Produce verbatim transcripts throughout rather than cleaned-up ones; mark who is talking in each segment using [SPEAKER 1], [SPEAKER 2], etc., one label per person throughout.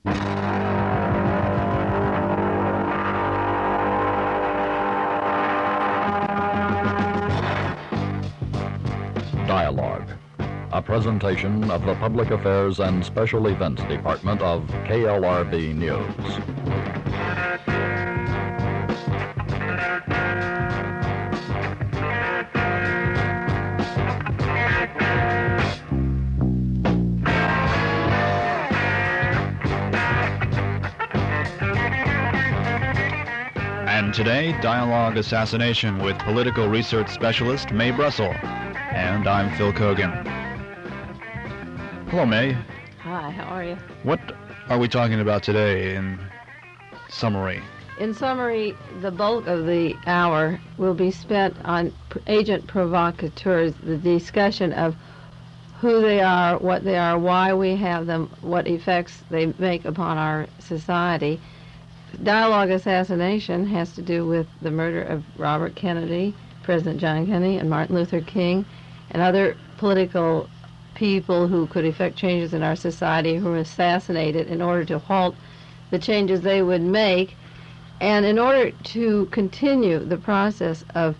[SPEAKER 1] Dialogue, a presentation of the Public Affairs and Special Events Department of K L R B News.
[SPEAKER 2] And today, Dialogue Assassination with political research specialist Mae Brussel. And I'm Phil Kogan. Hello, Mae.
[SPEAKER 3] Hi, how are you?
[SPEAKER 2] What are we talking about today in summary?
[SPEAKER 3] In summary, the bulk of the hour will be spent on agent provocateurs, the discussion of who they are, what they are, why we have them, what effects they make upon our society. Dialogue assassination has to do with the murder of Robert Kennedy, President John Kennedy, and Martin Luther King, and other political people who could effect changes in our society who were assassinated in order to halt the changes they would make. And in order to continue the process of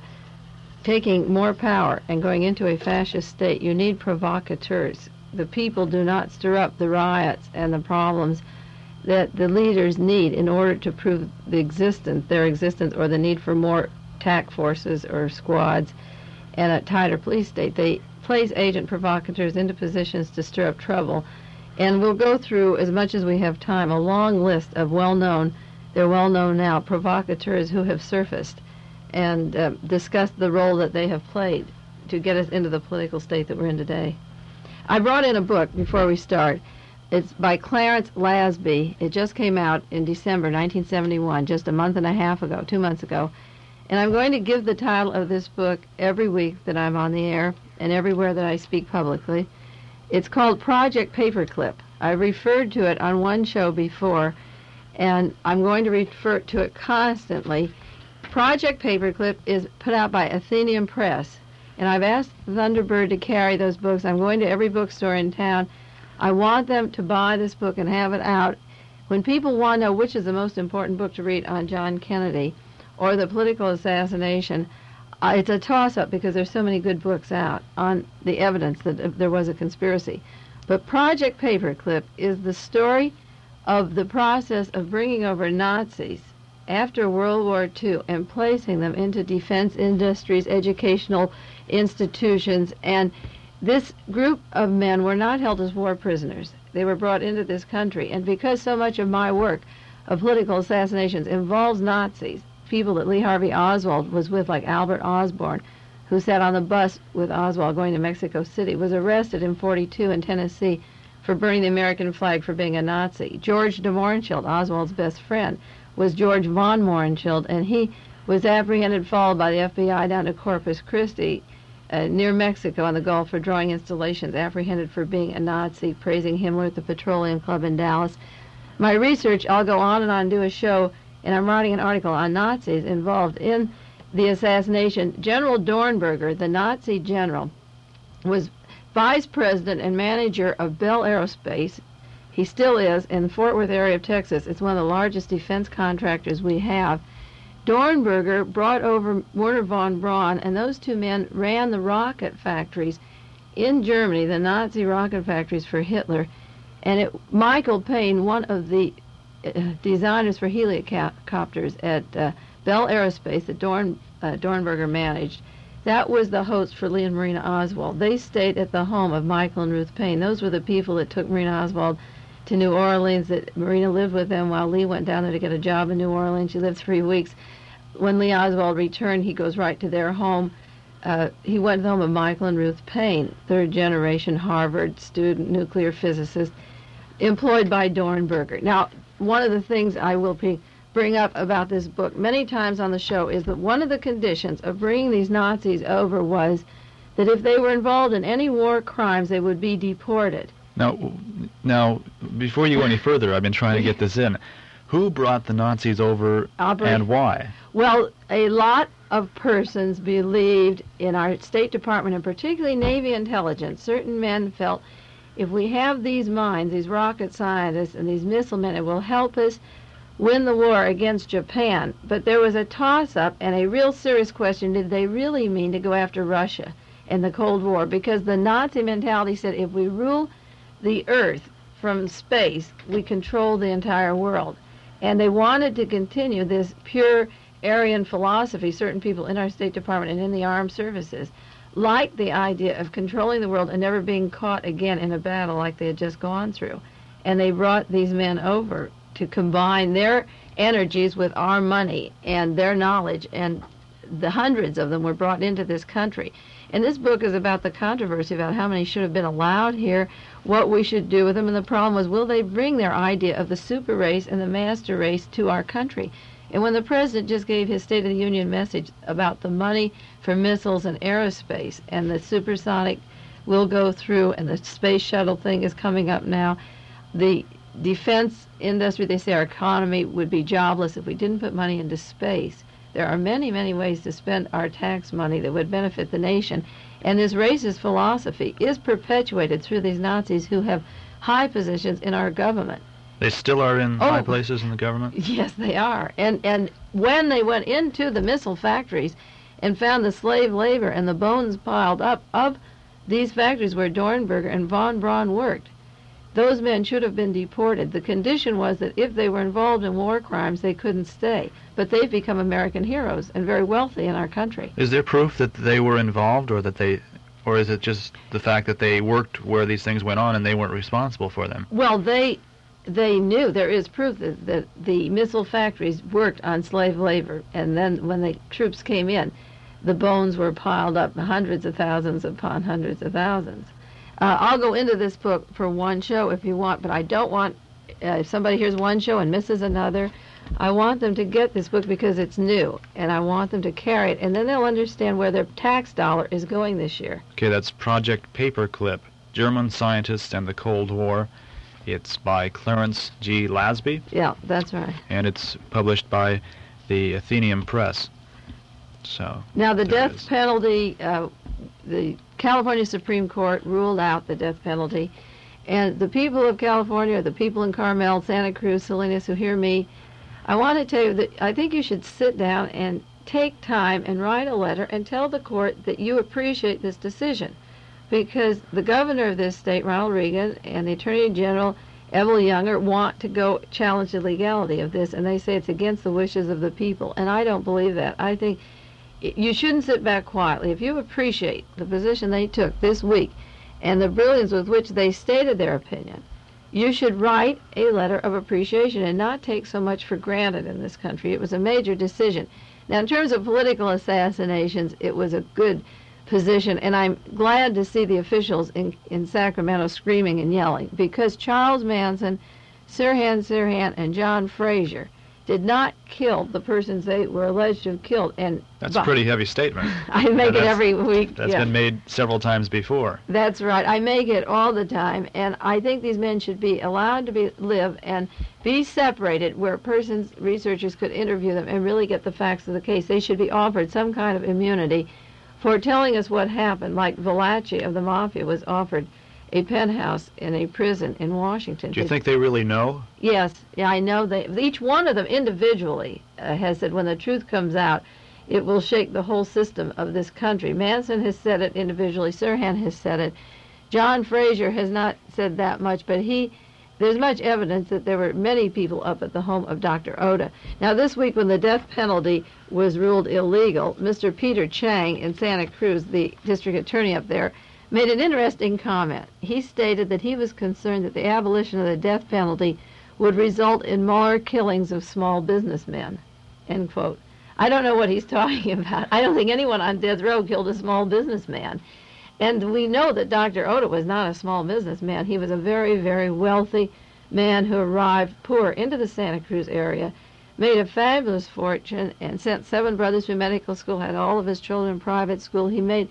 [SPEAKER 3] taking more power and going into a fascist state, you need provocateurs. The people do not stir up the riots and the problems that the leaders need in order to prove the existence, their existence, or the need for more task forces or squads and a tighter police state. They place agent provocateurs into positions to stir up trouble. And we'll go through, as much as we have time, a long list of well-known, they're well-known now, provocateurs who have surfaced and uh, discuss the role that they have played to get us into the political state that we're in today. I brought in a book before we start. It's by Clarence Lasby. It just came out in December nineteen seventy-one, just a month and a half ago, two months ago. And I'm going to give the title of this book every week that I'm on the air and everywhere that I speak publicly. It's called Project Paperclip. I referred to it on one show before, and I'm going to refer to it constantly. Project Paperclip is put out by Athenaeum Press, and I've asked Thunderbird to carry those books. I'm going to every bookstore in town. I want them to buy this book and have it out. When people want to know which is the most important book to read on John Kennedy or the political assassination, uh, it's a toss-up because there's so many good books out on the evidence that uh, there was a conspiracy. But Project Paperclip is the story of the process of bringing over Nazis after World War Two and placing them into defense industries, educational institutions, and this group of men were not held as war prisoners. They were brought into this country, and because so much of my work of political assassinations involves Nazis, people that Lee Harvey Oswald was with, like Albert Osborne, who sat on the bus with Oswald going to Mexico City, was arrested in forty-two in Tennessee for burning the American flag for being a Nazi. George de Mohrenschildt, Oswald's best friend, was George von Mohrenschildt, and he was apprehended, followed by the F B I down to Corpus Christi, uh, near Mexico on the Gulf, for drawing installations, apprehended for being a Nazi, praising Himmler at the Petroleum Club in Dallas. My research, I'll go on and on, do a show, and I'm writing an article on Nazis involved in the assassination. General Dornberger, the Nazi general, was vice president and manager of Bell Aerospace. He still is in the Fort Worth area of Texas. It's one of the largest defense contractors we have. Dornberger brought over Werner von Braun, and those two men ran the rocket factories in Germany, the Nazi rocket factories for Hitler. And it, Michael Payne, one of the uh, designers for helicopters at uh, Bell Aerospace that Dorn, uh, Dornberger managed, that was the host for Lee and Marina Oswald. They stayed at the home of Michael and Ruth Payne. Those were the people that took Marina Oswald to New Orleans, that Marina lived with them while Lee went down there to get a job in New Orleans. She lived three weeks. When Lee Oswald returned, he goes right to their home. Uh, he went to the home of Michael and Ruth Payne, third-generation Harvard student, nuclear physicist, employed by Dornberger. Now, one of the things I will be, bring up about this book many times on the show is that one of the conditions of bringing these Nazis over was that if they were involved in any war crimes, they would be deported.
[SPEAKER 2] Now, now, before you go any further, I've been trying to get this in. Who brought the Nazis over
[SPEAKER 3] Albert,
[SPEAKER 2] and why?
[SPEAKER 3] Well, a lot of persons believed in our State Department, and particularly Navy intelligence, certain men felt if we have these minds, these rocket scientists and these missile men, it will help us win the war against Japan. But there was a toss-up and a real serious question, did they really mean to go after Russia in the Cold War? Because the Nazi mentality said if we rule the earth from space, we control the entire world. And they wanted to continue this pure Aryan philosophy. Certain people in our State Department and in the armed services liked the idea of controlling the world and never being caught again in a battle like they had just gone through. And they brought these men over to combine their energies with our money and their knowledge, and the hundreds of them were brought into this country. And this book is about the controversy about how many should have been allowed here, what we should do with them, and the problem was, will they bring their idea of the super race and the master race to our country? And when the president just gave his State of the Union message about the money for missiles and aerospace, and the supersonic will go through, and the space shuttle thing is coming up now, the defense industry, they say our economy would be jobless if we didn't put money into space. There are many, many ways to spend our tax money that would benefit the nation. And this racist philosophy is perpetuated through these Nazis who have high positions in our government.
[SPEAKER 2] They still are in
[SPEAKER 3] Oh.
[SPEAKER 2] high places in the government?
[SPEAKER 3] Yes, they are. And and when they went into the missile factories and found the slave labor and the bones piled up of these factories where Dornberger and von Braun worked, those men should have been deported. The condition was that if they were involved in war crimes, they couldn't stay. But they've become American heroes and very wealthy in our country.
[SPEAKER 2] Is there proof that they were involved, or that they, or is it just the fact that they worked where these things went on and they weren't responsible for them?
[SPEAKER 3] Well, they they knew, there is proof that, that the missile factories worked on slave labor, and then when the troops came in, the bones were piled up, hundreds of thousands upon hundreds of thousands. Uh, I'll go into this book for one show if you want, but I don't want, uh, if somebody hears one show and misses another, I want them to get this book because it's new, and I want them to carry it, and then they'll understand where their tax dollar is going this year.
[SPEAKER 2] Okay, that's Project Paperclip, German Scientists and the Cold War. It's by Clarence G. Lasby,
[SPEAKER 3] Yeah, that's right.
[SPEAKER 2] and it's published by the Athenaeum Press. So,
[SPEAKER 3] Now, the
[SPEAKER 2] there it
[SPEAKER 3] death
[SPEAKER 2] is.
[SPEAKER 3] penalty, uh, the California Supreme Court ruled out the death penalty, and the people of California, the people in Carmel, Santa Cruz, Salinas who hear me, I want to tell you that I think you should sit down and take time and write a letter and tell the court that you appreciate this decision, because the governor of this state, Ronald Reagan, and the Attorney General, Evel Younger, want to go challenge the legality of this, and they say it's against the wishes of the people, and I don't believe that. I think you shouldn't sit back quietly. If you appreciate the position they took this week and the brilliance with which they stated their opinion, you should write a letter of appreciation and not take so much for granted in this country. It was a major decision. Now, in terms of political assassinations, it was a good position, and I'm glad to see the officials in, in Sacramento screaming and yelling, because Charles Manson, Sirhan Sirhan, and John Frazier did not kill the persons they were alleged to have killed. And
[SPEAKER 2] That's
[SPEAKER 3] but-
[SPEAKER 2] a pretty heavy statement.
[SPEAKER 3] I make
[SPEAKER 2] And
[SPEAKER 3] it
[SPEAKER 2] that's-
[SPEAKER 3] every week.
[SPEAKER 2] That's
[SPEAKER 3] yeah.
[SPEAKER 2] been made several times before.
[SPEAKER 3] That's right. I make it all the time, and I think these men should be allowed to be live and be separated where persons, researchers could interview them and really get the facts of the case. They should be offered some kind of immunity for telling us what happened, like Valachi of the Mafia was offered a penthouse in a prison in Washington.
[SPEAKER 2] Do you
[SPEAKER 3] They-
[SPEAKER 2] think they really know?
[SPEAKER 3] Yes, yeah, I know. They each one of them individually uh, has said when the truth comes out, it will shake the whole system of this country. Manson has said it individually. Sirhan has said it. John Frazier has not said that much, but he, there's much evidence that there were many people up at the home of Doctor Oda. Now, this week when the death penalty was ruled illegal, Mister Peter Chang in Santa Cruz, the district attorney up there, made an interesting comment. He stated that he was concerned that the abolition of the death penalty would result in more killings of small businessmen, end quote. I don't know what he's talking about. I don't think anyone on death row killed a small businessman. And we know that Doctor Oda was not a small businessman. He was a very, very wealthy man who arrived poor into the Santa Cruz area, made a fabulous fortune, and sent seven brothers through medical school, had all of his children in private school. He made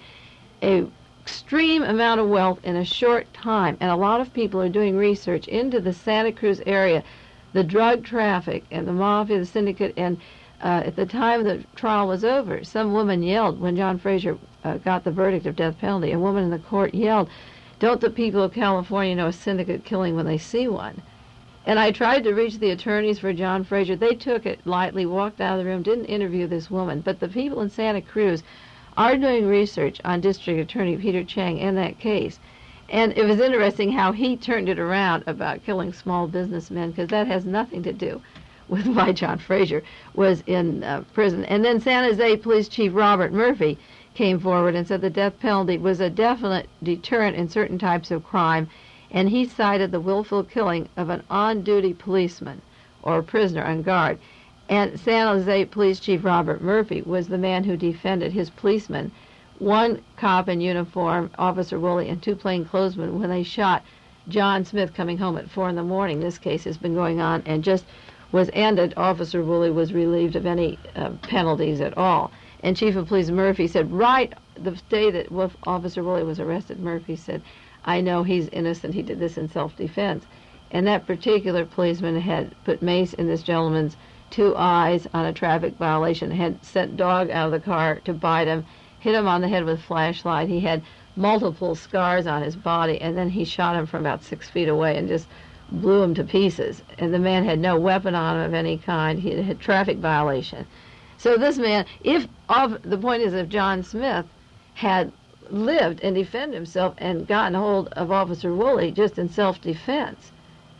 [SPEAKER 3] a extreme amount of wealth in a short time, and a lot of people are doing research into the Santa Cruz area, the drug traffic and the mafia, the syndicate, and uh, at the time the trial was over, some woman yelled when John Frazier uh, got the verdict of death penalty. A woman in the court yelled, don't the people of California know a syndicate killing when they see one? And I tried to reach the attorneys for John Frazier. They took it lightly, walked out of the room, didn't interview this woman. But the people in Santa Cruz are doing research on District Attorney Peter Chang in that case. And it was interesting how he turned it around about killing small businessmen, because that has nothing to do with why John Frazier was in uh, prison. And then San Jose Police Chief Robert Murphy came forward and said the death penalty was a definite deterrent in certain types of crime, and he cited the willful killing of an on-duty policeman or a prisoner on guard. And San Jose Police Chief Robert Murphy was the man who defended his policemen, one cop in uniform, Officer Woolley, and two plainclothesmen when they shot John Smith coming home at four in the morning. This case has been going on and just was ended. Officer Woolley was relieved of any uh, penalties at all. And Chief of Police Murphy said, right the day that Wolf, Officer Woolley was arrested, Murphy said, I know he's innocent. He did this in self-defense. And that particular policeman had put mace in this gentleman's two eyes on a traffic violation, had sent dog out of the car to bite him, hit him on the head with a flashlight. He had multiple scars on his body, and then he shot him from about six feet away and just blew him to pieces. And the man had no weapon on him of any kind. He had a traffic violation. So this man, if of the point is, if John Smith had lived and defended himself and gotten hold of Officer Woolley just in self-defense,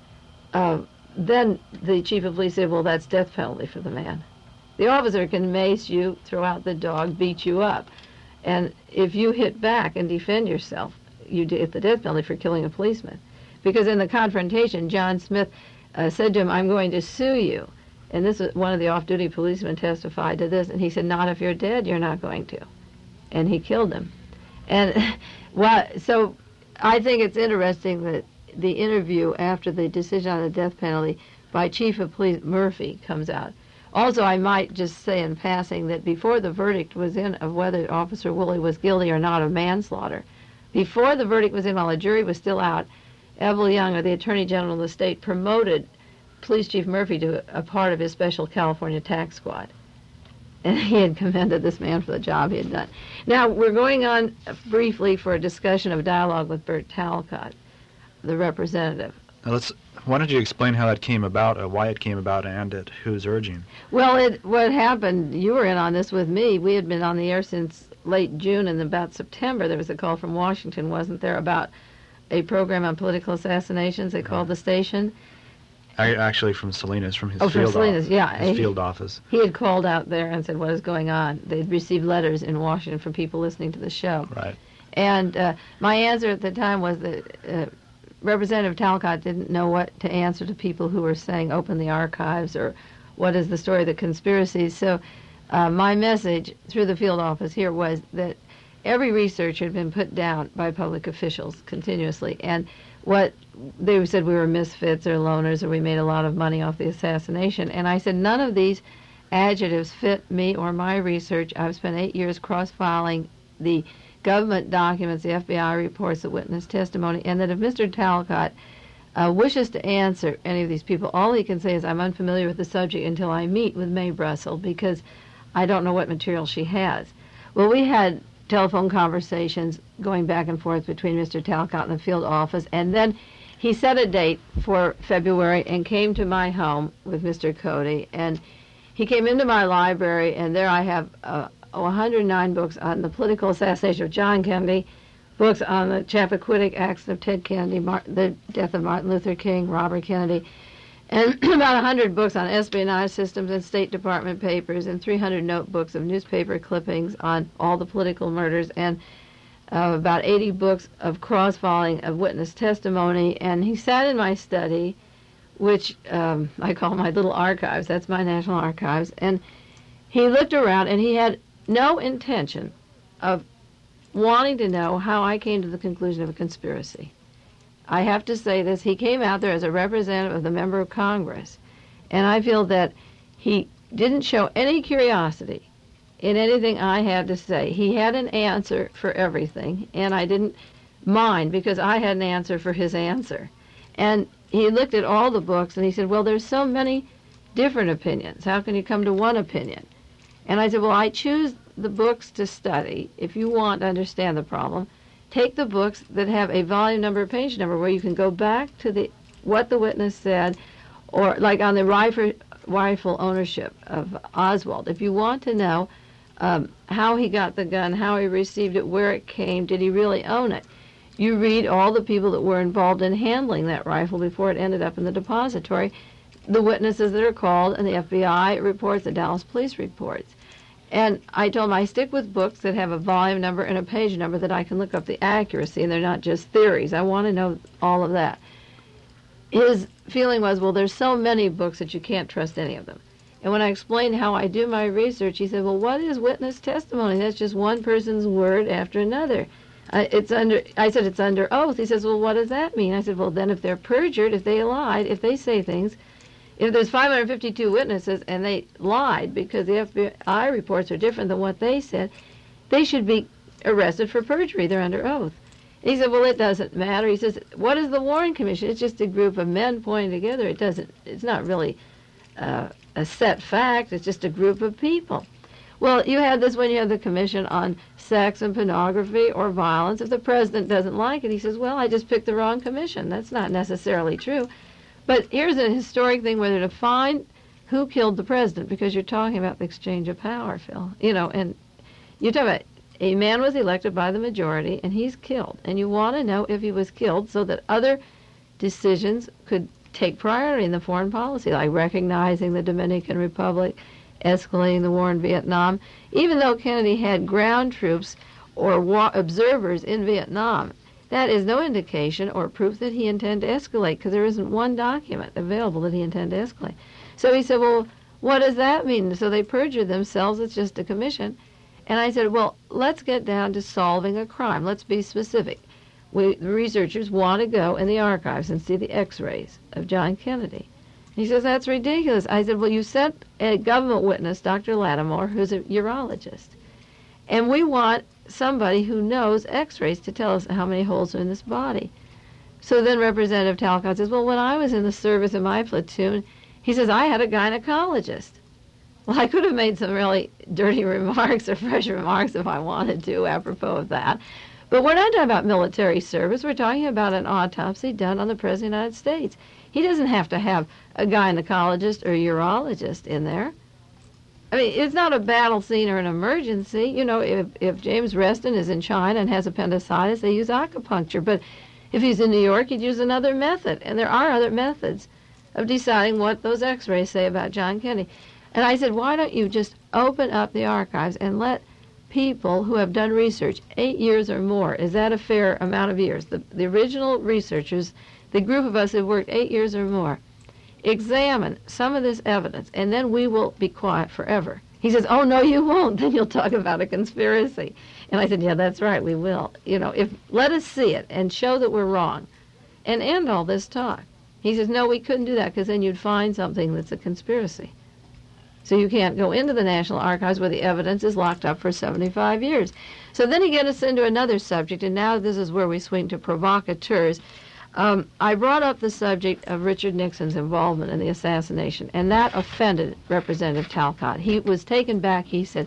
[SPEAKER 3] uh, then the chief of police said, well, that's death penalty for the man. The officer can mace you, throw out the dog, beat you up. And if you hit back and defend yourself, you get the death penalty for killing a policeman. Because in the confrontation, John Smith uh, said to him, I'm going to sue you. And this was one of the off-duty policemen testified to this, and he said, not if you're dead, you're not going to. And he killed him. And well, so I think it's interesting that the interview after the decision on the death penalty by Chief of Police Murphy comes out. Also, I might just say in passing that before the verdict was in of whether Officer Woolley was guilty or not of manslaughter, before the verdict was in, while the jury was still out, Evel Young, or the Attorney General of the state, promoted Police Chief Murphy to a part of his special California tax squad. And he had commended this man for the job he had done. Now, we're going on briefly for a discussion of dialogue with Bert Talcott, the representative.
[SPEAKER 2] Now let's. Why don't you explain how that came about, uh, why it came about, and at whose urging?
[SPEAKER 3] Well, it, what happened, you were in on this with me. We had been on the air since late June, and about September there was a call from Washington, wasn't there, about a program on political assassinations. They called the station.
[SPEAKER 2] I, actually from Salinas, from his,
[SPEAKER 3] oh,
[SPEAKER 2] field,
[SPEAKER 3] from Salinas,
[SPEAKER 2] off,
[SPEAKER 3] yeah.
[SPEAKER 2] his
[SPEAKER 3] he,
[SPEAKER 2] field office.
[SPEAKER 3] He had called out there and said, what is going on? They'd received letters in Washington from people listening to the show.
[SPEAKER 2] Right.
[SPEAKER 3] And uh, my answer at the time was that uh, Representative Talcott didn't know what to answer to people who were saying, open the archives, or what is the story of the conspiracies. So uh, my message through the field office here was that every research had been put down by public officials continuously, and what they said, we were misfits or loners, or we made a lot of money off the assassination. And I said, none of these adjectives fit me or my research. I've spent eight years cross-filing the government documents, the F B I reports, the witness testimony, and that if Mister Talcott uh, wishes to answer any of these people, all he can say is, I'm unfamiliar with the subject until I meet with Mae Brussel, because I don't know what material she has. Well, we had telephone conversations going back and forth between Mister Talcott and the field office, and then he set a date for February and came to my home with Mister Cody, and he came into my library, and there I have uh, one hundred nine books on the political assassination of John Kennedy, books on the Chappaquiddick accident of Ted Kennedy, Mar- the death of Martin Luther King, Robert Kennedy, and about one hundred books on espionage systems and State Department papers, and three hundred notebooks of newspaper clippings on all the political murders, and uh, about eighty books of cross-filing of witness testimony. And he sat in my study, which um, I call my little archives. That's my National Archives. And he looked around, and he had no intention of wanting to know how I came to the conclusion of a conspiracy. I have to say this, he came out there as a representative of the member of Congress, and I feel that he didn't show any curiosity in anything I had to say. He had an answer for everything, and I didn't mind because I had an answer for his answer. And he looked at all the books, and he said, well, there's so many different opinions. How can you come to one opinion? And I said, well, I choose the books to study, if you want to understand the problem, take the books that have a volume number, page number, where you can go back to the what the witness said, or like on the rifle, rifle ownership of Oswald. If you want to know um, how he got the gun, how he received it, where it came, did he really own it, you read all the people that were involved in handling that rifle before it ended up in the depository, the witnesses that are called, and the F B I reports, the Dallas police reports. And I told him I stick with books that have a volume number and a page number that I can look up the accuracy, and they're not just theories. I want to know all of that. His feeling was, well, there's so many books that you can't trust any of them. And when I explained how I do my research, he said, well, what is witness testimony? That's just one person's word after another. Uh, it's under. I said, it's under oath. He says, well, what does that mean? I said, well, then if they're perjured, if they lied, if they say things, if there's five hundred fifty-two witnesses and they lied because the F B I reports are different than what they said, they should be arrested for perjury. They're under oath. And he said, well, it doesn't matter. He says, what is the Warren Commission? It's just a group of men pointing together. It doesn't. It's not really uh, a set fact. It's just a group of people. Well, you have this when you have the Commission on Sex and Pornography or Violence. If the president doesn't like it, he says, well, I just picked the wrong commission. That's not necessarily true. But here's a historic thing where they're to find who killed the president, because you're talking about the exchange of power, Phil. You know, and you're talking about a man was elected by the majority, and he's killed. And you want to know if he was killed so that other decisions could take priority in the foreign policy, like recognizing the Dominican Republic, escalating the war in Vietnam. Even though Kennedy had ground troops or wa- observers in Vietnam, that is no indication or proof that he intended to escalate, because there isn't one document available that he intended to escalate. So he said, well, what does that mean? So they perjured themselves. It's just a commission. And I said, well, let's get down to solving a crime. Let's be specific. We, the researchers want to go in the archives and see the x-rays of John Kennedy. He says, that's ridiculous. I said, well, you sent a government witness, Doctor Lattimore, who's a urologist. And we want somebody who knows x-rays to tell us how many holes are in this body. So then Representative Talcott says, well, when I was in the service in my platoon, he says, I had a gynecologist. Well, I could have made some really dirty remarks or fresh remarks if I wanted to, apropos of that. But we're not talking about military service. We're talking about an autopsy done on the President of the United States. He doesn't have to have a gynecologist or a urologist in there. I mean, it's not a battle scene or an emergency. You know, if, if James Reston is in China and has appendicitis, they use acupuncture. But if he's in New York, he'd use another method. And there are other methods of deciding what those x-rays say about John Kennedy. And I said, why don't you just open up the archives and let people who have done research, eight years or more, is that a fair amount of years? The, the original researchers, the group of us who have worked eight years or more, examine some of this evidence, and then we will be quiet forever. He says, oh, no, you won't. Then you'll talk about a conspiracy. And I said, yeah, that's right, we will. You know, if let us see it and show that we're wrong and end all this talk. He says, no, we couldn't do that, because then you'd find something that's a conspiracy. So you can't go into the National Archives where the evidence is locked up for seventy-five years. So then he gets us into another subject, and now this is where we swing to provocateurs. Um, I brought up the subject of Richard Nixon's involvement in the assassination, and that offended Representative Talcott. He was taken back. He said,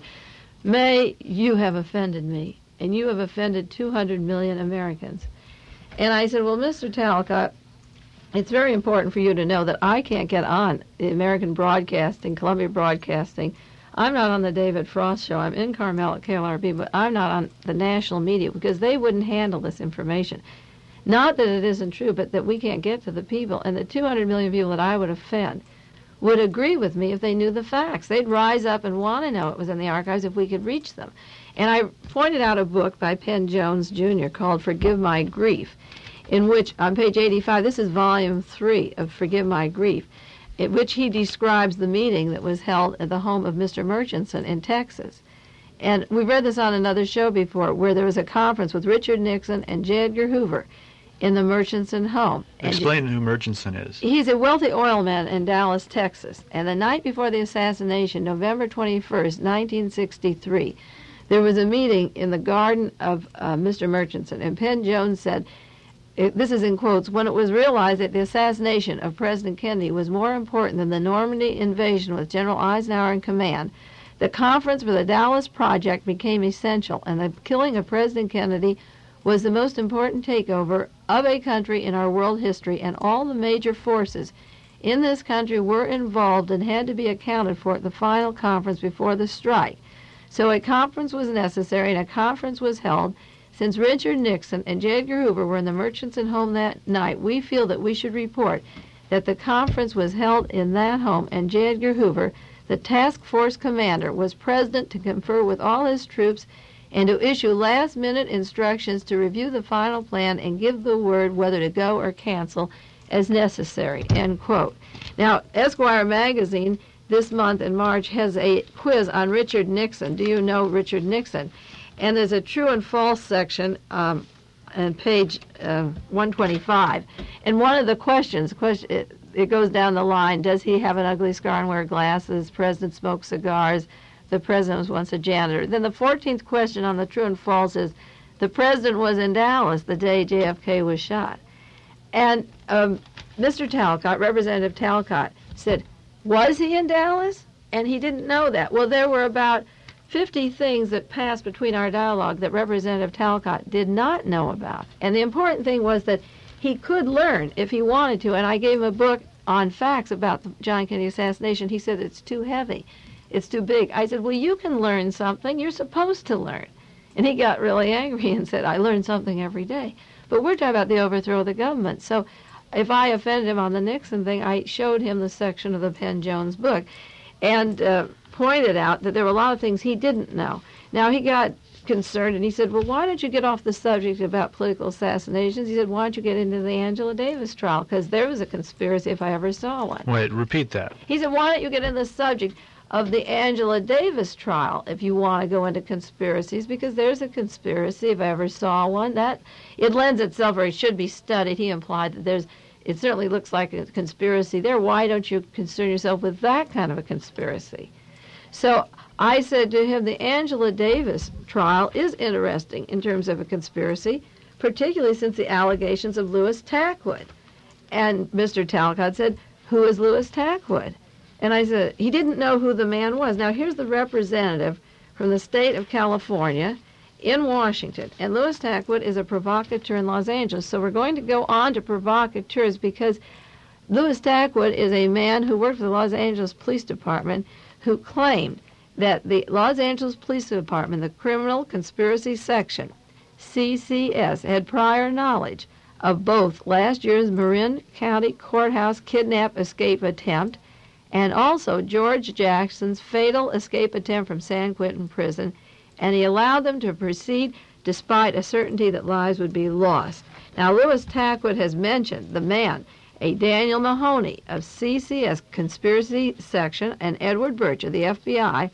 [SPEAKER 3] May, you have offended me, and you have offended two hundred million Americans. And I said, well, Mister Talcott, it's very important for you to know that I can't get on the American Broadcasting, Columbia Broadcasting. I'm not on the David Frost Show. I'm in Carmel at K L R B, but I'm not on the national media because they wouldn't handle this information. Not that it isn't true, but that we can't get to the people. And the two hundred million people that I would offend would agree with me if they knew the facts. They'd rise up and want to know it was in the archives if we could reach them. And I pointed out a book by Penn Jones Junior called Forgive My Grief, in which, on page eighty-five, this is volume three of Forgive My Grief, in which he describes the meeting that was held at the home of Mister Murchison in Texas. And we read this on another show before, where there was a conference with Richard Nixon and J. Edgar Hoover in the Murchison home.
[SPEAKER 2] Explain who Murchison is.
[SPEAKER 3] He's a wealthy oil man in Dallas, Texas. And the night before the assassination, November twenty-first, nineteen sixty-three, there was a meeting in the garden of uh, Mister Murchison. And Penn Jones said, it, this is in quotes, when it was realized that the assassination of President Kennedy was more important than the Normandy invasion with General Eisenhower in command, the conference for the Dallas Project became essential, and the killing of President Kennedy was the most important takeover of a country in our world history, and all the major forces in this country were involved and had to be accounted for at the final conference before the strike. So a conference was necessary, and a conference was held. Since Richard Nixon and J. Edgar Hoover were in the Murchison home that night, we feel that we should report that the conference was held in that home, and J. Edgar Hoover, the task force commander, was present to confer with all his troops and to issue last-minute instructions to review the final plan and give the word whether to go or cancel as necessary, end quote. Now, Esquire magazine this month in March has a quiz on Richard Nixon. Do you know Richard Nixon? And there's a true and false section um, on page uh, one twenty-five. And one of the questions, question, it, it goes down the line, does he have an ugly scar and wear glasses? President smoked cigars? The president was once a janitor. Then the fourteenth question on the true and false is, the president was in Dallas the day J F K was shot. And um, Mister Talcott, Representative Talcott, said, was he in Dallas? And he didn't know that. Well, there were about fifty things that passed between our dialogue that Representative Talcott did not know about. And the important thing was that he could learn if he wanted to. And I gave him a book on facts about the John Kennedy assassination. He said, it's too heavy. It's too big. I said, well, you can learn something. You're supposed to learn. And he got really angry and said, I learn something every day. But we're talking about the overthrow of the government. So if I offended him on the Nixon thing, I showed him the section of the Penn Jones book and uh, pointed out that there were a lot of things he didn't know. Now, he got concerned, and he said, well, why don't you get off the subject about political assassinations? He said, why don't you get into the Angela Davis trial? Because there was a conspiracy if I ever saw one.
[SPEAKER 2] Wait, repeat that.
[SPEAKER 3] He said, why don't you get into the subject of the Angela Davis trial if you want to go into conspiracies, because there's a conspiracy if I ever saw one. That it lends itself, or it should be studied. He implied that there's, it certainly looks like a conspiracy there. Why don't you concern yourself with that kind of a conspiracy? So I said to him, the Angela Davis trial is interesting in terms of a conspiracy, particularly since the allegations of Louis Tackwood. And Mister Talcott said, who is Louis Tackwood? And I said, he didn't know who the man was. Now, here's the representative from the state of California in Washington. And Louis Tackwood is a provocateur in Los Angeles. So we're going to go on to provocateurs because Louis Tackwood is a man who worked for the Los Angeles Police Department who claimed that the Los Angeles Police Department, the Criminal Conspiracy Section, C C S, had prior knowledge of both last year's Marin County Courthouse kidnap escape attempt and also George Jackson's fatal escape attempt from San Quentin Prison, and he allowed them to proceed despite a certainty that lives would be lost. Now, Louis Tackwood has mentioned the man, a Daniel Mahoney of C C S Conspiracy Section, and Edward Birch of the F B I,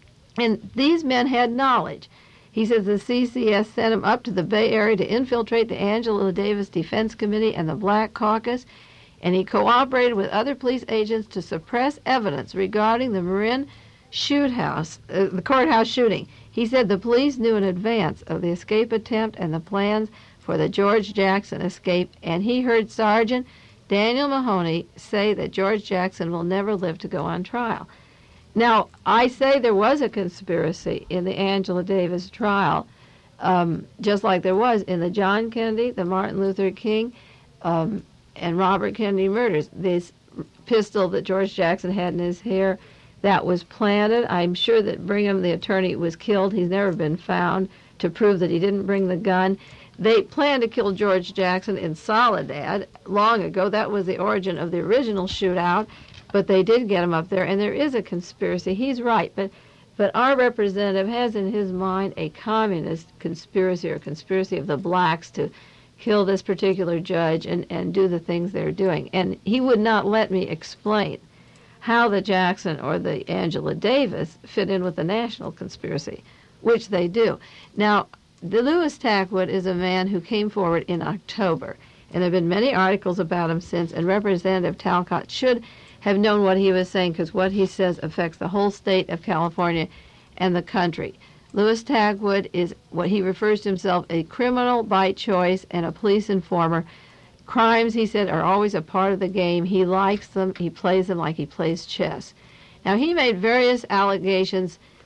[SPEAKER 3] and these men had knowledge. He says the C C S sent him up to the Bay Area to infiltrate the Angela Davis Defense Committee and the Black Caucus, and he cooperated with other police agents to suppress evidence regarding the Marin shoot house, uh, the courthouse shooting. He said the police knew in advance of the escape attempt and the plans for the George Jackson escape, and he heard Sergeant Daniel Mahoney say that George Jackson will never live to go on trial. Now, I say there was a conspiracy in the Angela Davis trial, um, just like there was in the John Kennedy, the Martin Luther King, um, and Robert Kennedy murders. This pistol that George Jackson had in his hair, that was planted. I'm sure that Brigham, the attorney, was killed. He's never been found to prove that he didn't bring the gun. They planned to kill George Jackson in Soledad long ago. That was the origin of the original shootout, but they did get him up there, and there is a conspiracy. He's right, but but our representative has in his mind a communist conspiracy or conspiracy of the blacks to kill this particular judge and, and do the things they're doing. And he would not let me explain how the Jackson or the Angela Davis fit in with the national conspiracy, which they do. Now, the Louis Tackwood is a man who came forward in October, and there have been many articles about him since, and Representative Talcott should have known what he was saying because what he says affects the whole state of California and the country. Louis Tackwood is what he refers to himself a criminal by choice and a police informer. Crimes, he said, are always a part of the game. He likes them. He plays them like he plays chess. Now, he made various allegations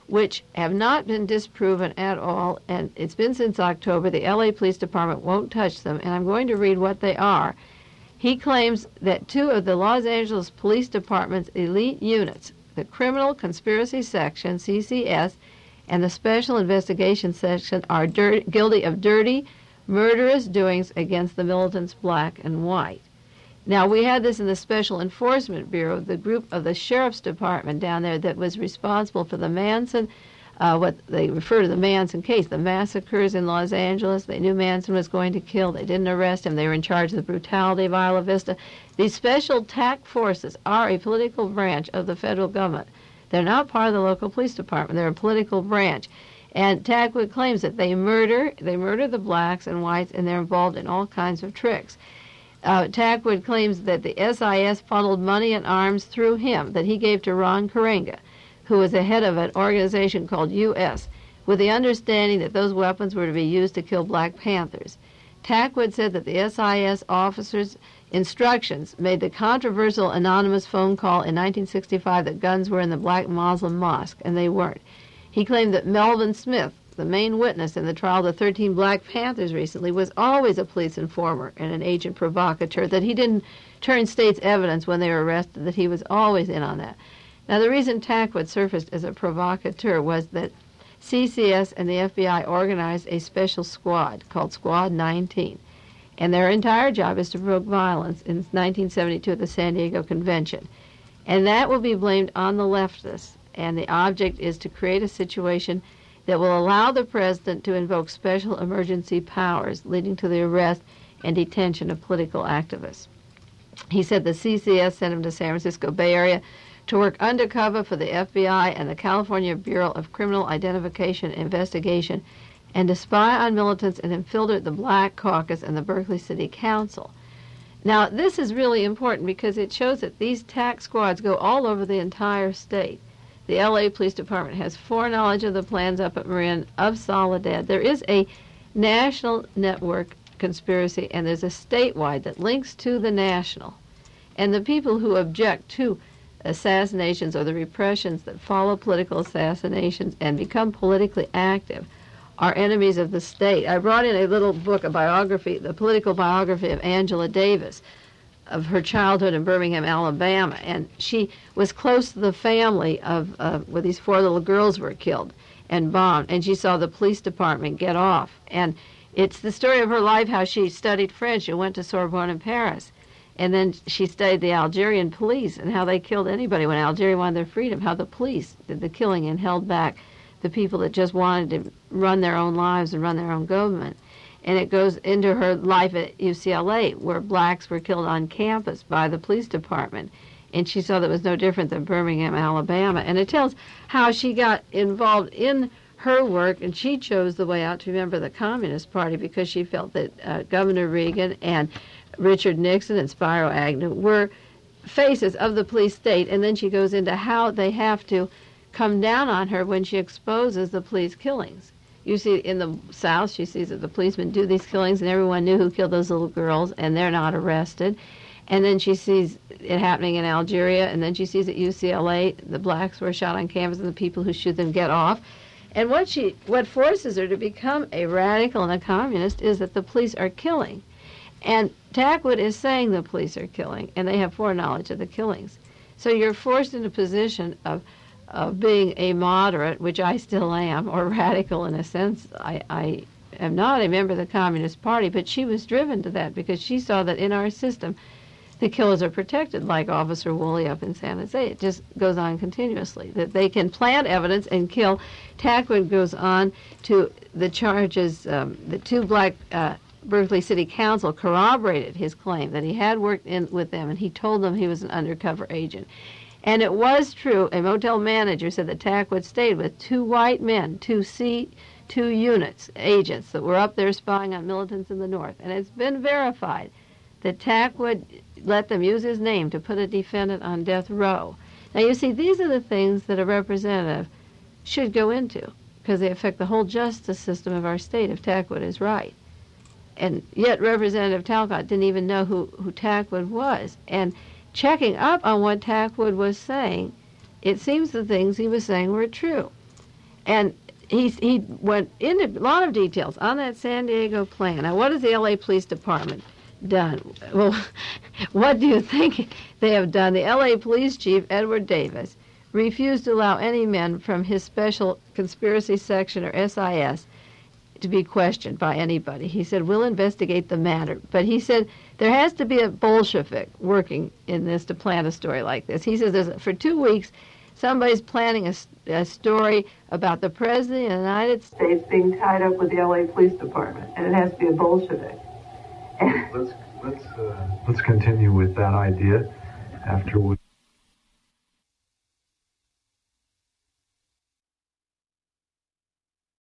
[SPEAKER 3] which have not been disproven at all, and it's been since October. The L A Police Department won't touch them, and I'm going to read what they are. He claims that two of the Los Angeles Police Department's elite units, the Criminal Conspiracy Section, C C S, and the Special Investigation Section, are dirt, guilty of dirty, murderous doings against the militants black and white. Now, we had this in the Special Enforcement Bureau, the group of the Sheriff's Department down there that was responsible for the Manson, uh, what they refer to the Manson case, the massacres in Los Angeles. They knew Manson was going to kill. They didn't arrest him. They were in charge of the brutality of Isla Vista. These special task forces are a political branch of the federal government. They're not part of the local police department. They're a political branch. And Tagwood claims that they murder, they murder the blacks and whites, and they're involved in all kinds of tricks. Uh, Tagwood claims that the S I S funneled money and arms through him that he gave to Ron Karenga, who was the head of an organization called U S, with the understanding that those weapons were to be used to kill Black Panthers. Tagwood said that the S I S officers' instructions made the controversial anonymous phone call in nineteen sixty-five that guns were in the Black Muslim mosque, and they weren't. He claimed that Melvin Smith, the main witness in the trial of the thirteen Black Panthers recently, was always a police informer and an agent provocateur, that he didn't turn state's evidence when they were arrested, that he was always in on that. Now, the reason Tagwood surfaced as a provocateur was that C C S and the F B I organized a special squad called Squad nineteen, and their entire job is to provoke violence in nineteen seventy-two at the San Diego Convention. And that will be blamed on the leftists, and the object is to create a situation that will allow the president to invoke special emergency powers, leading to the arrest and detention of political activists. He said the C C S sent him to San Francisco Bay Area to work undercover for the F B I and the California Bureau of Criminal Identification and Investigation, and to spy on militants and infiltrate the Black Caucus and the Berkeley City Council. Now, this is really important because it shows that these tax squads go all over the entire state. The L A Police Department has foreknowledge of the plans up at Marin of Soledad. There is a national network conspiracy, and there's a statewide that links to the national. And the people who object to assassinations or the repressions that follow political assassinations and become politically active are enemies of the state. I brought in a little book, a biography, the political biography of Angela Davis, of her childhood in Birmingham, Alabama, and she was close to the family of uh, where these four little girls were killed and bombed, and she saw the police department get off. And it's the story of her life, how she studied French and went to Sorbonne in Paris, and then she studied the Algerian police and how they killed anybody when Algeria wanted their freedom, how the police did the killing and held back the people that just wanted to run their own lives and run their own government. And it goes into her life at U C L A, where blacks were killed on campus by the police department. And she saw that it was no different than Birmingham, Alabama. And it tells how she got involved in her work, and she chose the way out to remember the Communist Party because she felt that uh, Governor Reagan and Richard Nixon and Spiro Agnew were faces of the police state. And then she goes into how they have to come down on her when she exposes the police killings. You see, in the South, she sees that the policemen do these killings, and everyone knew who killed those little girls, and they're not arrested. And then she sees it happening in Algeria, and then she sees at U C L A the blacks who are shot on campus and the people who shoot them get off. And what she, what forces her to become a radical and a communist is that the police are killing. And Tagwood is saying the police are killing, and they have foreknowledge of the killings. So you're forced into a position of of being a moderate, which I still am, or radical in a sense. I, I am not a member of the Communist Party, but she was driven to that because she saw that in our system the killers are protected, like Officer Woolley up in San Jose. It just goes on continuously, that they can plant evidence and kill. Tagwood goes on to the charges, um, the two black uh, Berkeley City Council corroborated his claim that he had worked in with them, and he told them he was an undercover agent. And it was true. A motel manager said that Tagwood stayed with two white men, two C two units, agents that were up there spying on militants in the North. And it's been verified that Tagwood let them use his name to put a defendant on death row. Now, you see, these are the things that a representative should go into because they affect the whole justice system of our state if Tagwood is right. And yet Representative Talcott didn't even know who, who Tagwood was. And checking up on what Tagwood was saying, it seems the things he was saying were true. And he, he went into a lot of details on that San Diego plan. Now, what has the L A Police Department done? Well, what do you think they have done? The L A Police Chief, Edward Davis, refused to allow any men from his Special Conspiracy Section, or S I S, to be questioned by anybody. He said, we'll investigate the matter. But he said there has to be a Bolshevik working in this to plan a story like this. He says there's, for two weeks, somebody's planning a, a story about the President of the United States being tied up with the L A Police Department, and it has to be a Bolshevik.
[SPEAKER 4] let's let's uh, let's continue with that idea after we.